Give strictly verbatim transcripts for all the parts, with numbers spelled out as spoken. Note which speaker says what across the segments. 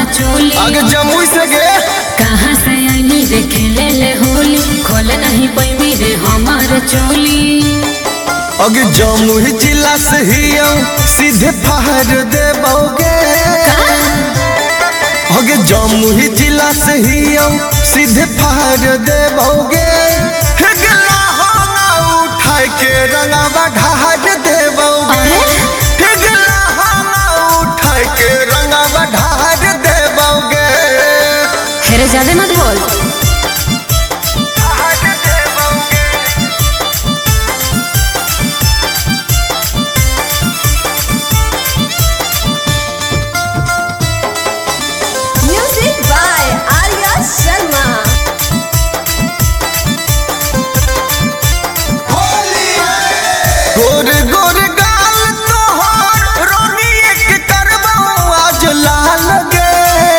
Speaker 1: चोली
Speaker 2: आगे जमुई से गे
Speaker 1: कहाँ से आईनी रे खेले ले होली खोले नहीं पैनी रे हमार चोली
Speaker 2: आगे जमुई जिला से ही सीधे फाड़ देबोगे आगे जमुई जिला से ही सीधे फाड़ देबोगे उठा के रंगवा ढार देबोगे उठा के रंगवा ढार देबोगे।
Speaker 1: हेरे ज्यादा मत बोल
Speaker 2: गोर गोर गाल तोहर रोनी एक करबो आज लाल गे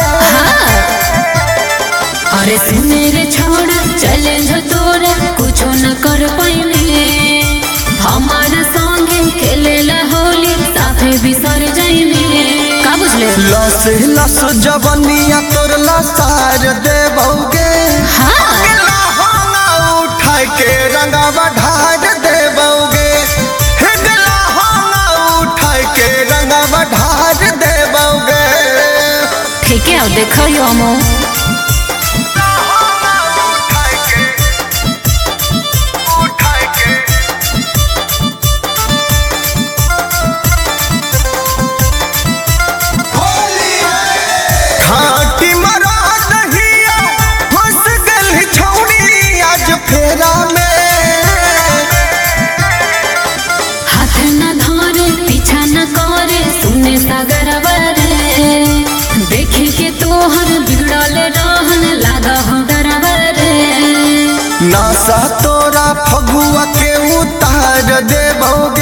Speaker 1: अरे सुने रे छोड़ा चले जो तोरा कुछ न कर पाइने हमारा संगे खेले ला होली साथे बिसर जाइने का बुझले
Speaker 2: लस लस जवनिया तोर लसार देबोगे
Speaker 1: हां
Speaker 2: उठा के रंगवा ढार देबोगे ढार देबोगे।
Speaker 1: ठीक है देखो यो मो
Speaker 2: खाटी मरा दहिया फंस गई छौड़ी आज फेरा में
Speaker 1: हाथ न धरे पीछा न करे सुने सागर बरे देखे के तोहर बिगड़ल रहन लागा हो डरबरे
Speaker 2: नासा तोरा फगुआ के उतार देबोगे